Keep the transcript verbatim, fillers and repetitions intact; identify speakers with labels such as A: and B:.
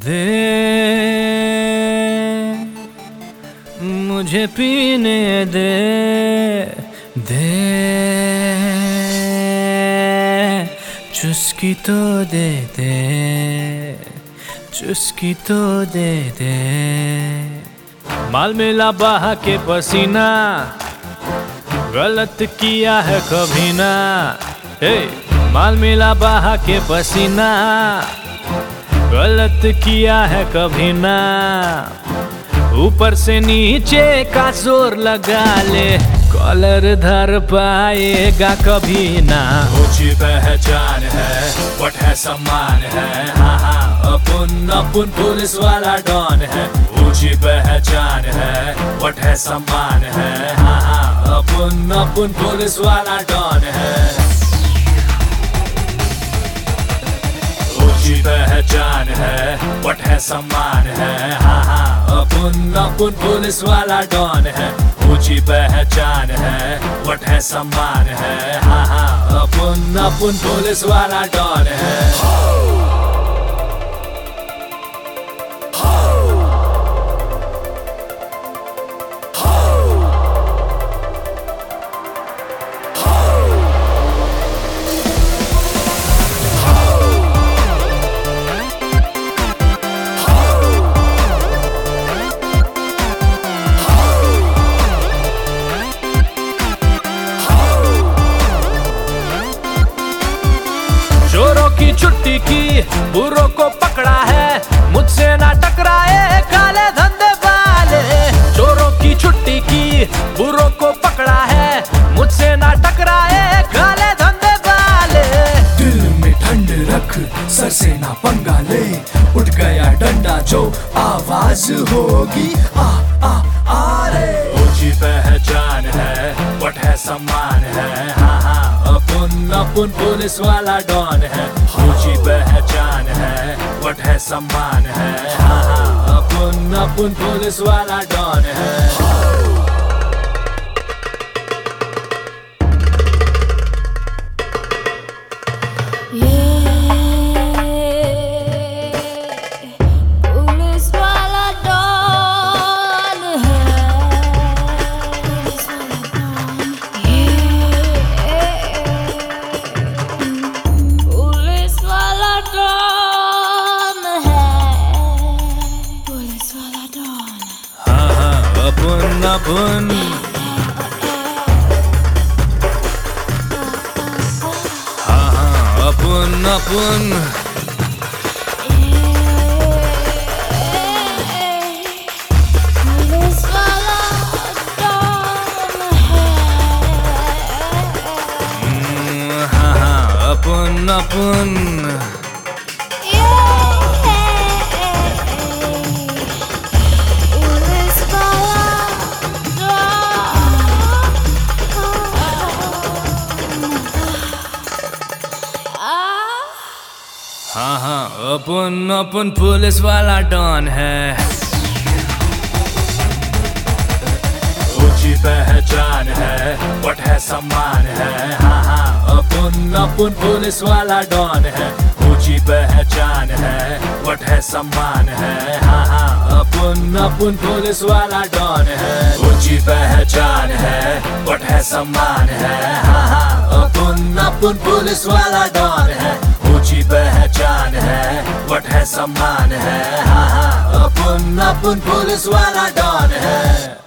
A: दे मुझे पीने दे, दे चुस्की तो दे दे, चुस्की तो दे दे। माल मिला बहा के पसीना, गलत किया है कभी ना। हे माल मिला बहा के पसीना, गलत किया है कभी ना। ऊपर से नीचे का जोर लगा ले, कॉलर धर पाएगा कभी ना।
B: ऊंची पहचान है, वट है सम्मान है, हाँ हाँ अपन अपन पुलिस वाला डॉन है। ऊंची पहचान है, वट है सम्मान है, हाँ हाँ अपन अपन पुलिस वाला डॉन है। ऊंची पहचान है, वट है सम्मान है, हाँ हाँ अपन अपन पुलिस वाला डॉन है। ऊंची पहचान है, वट है सम्मान है, हाँ हाँ अपन अपन पुलिस वाला डॉन है।
A: चोरों की छुट्टी की, बुरों को पकड़ा है, मुझसे ना टकराए काले धंधे वाले। चोरों की छुट्टी की, बुरों को पकड़ा है, मुझसे ना टकराए काले धंधे वाले।
B: दिल में ठंड रख, सर से ना पंगा ले, उठ गया डंडा जो आवाज होगी आ आ आ रे। ऊंची पहचान है, वट है सम्मान है, हाँ हाँ अपन अपन पुलिस वाला डॉन है। ऊंची पहचान है, वट है सम्मान है, हाँ हाँ अपन अपन पुलिस वाला डॉन है।
A: अपन अपन हाँ हाँ अपन अपन हाँ हाँ अपन अपन हाँ हाँ अपन अपन पुलिस वाला डॉन है।
B: ऊंची पहचान है, वट है सम्मान है, हाँ हाँ अपन अपन पुलिस वाला डॉन है। ऊंची पहचान है, वट है सम्मान है, हाँ हाँ अपन अपन पुलिस वाला डॉन है। ऊंची पहचान है, वट है सम्मान है, हाँ हाँ अपन अपन पुलिस वाला डॉन है। ऊंची पहचान है, वट है सम्मान है, हाँ हाँ अपन अपन पुलिस वाला डॉन है।